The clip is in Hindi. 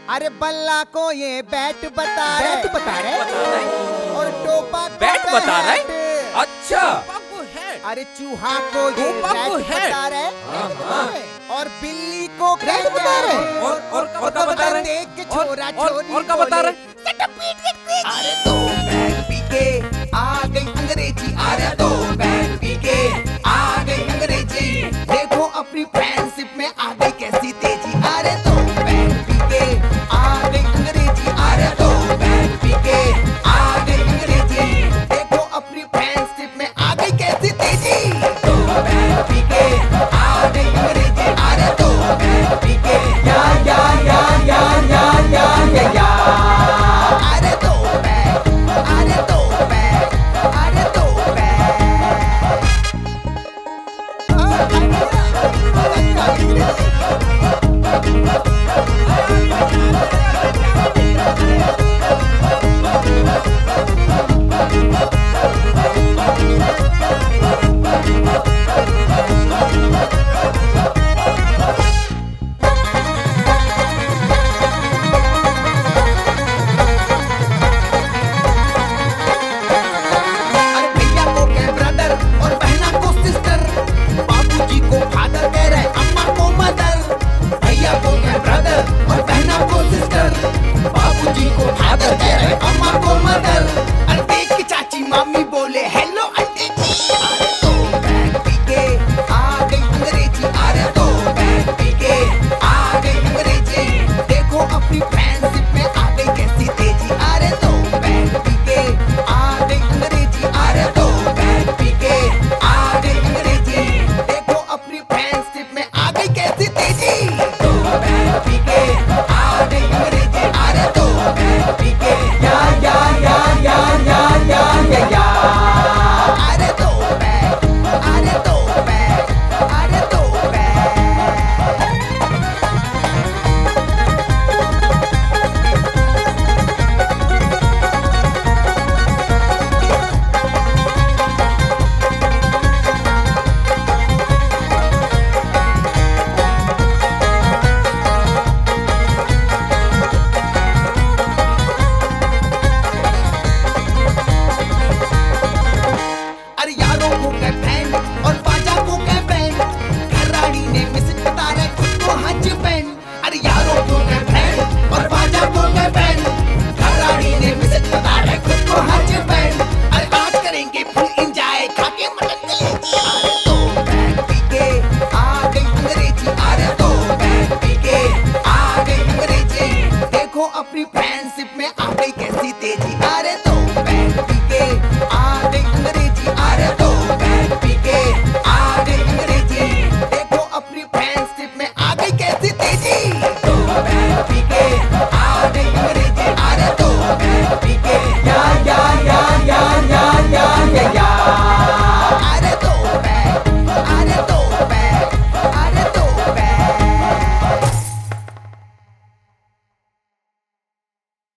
अरे बल्ला को ये बैट बता रहे, बैट बता रहे, और टोपा को बैट बता रहे? हैट। अच्छा अरे चूहा को ये टोपा को बैट हैट। बता रहे, हाँ। और बिल्ली को बैट बता रहे। और क्या बता रहे? देख के छोरा और क्या बता रहे? अरे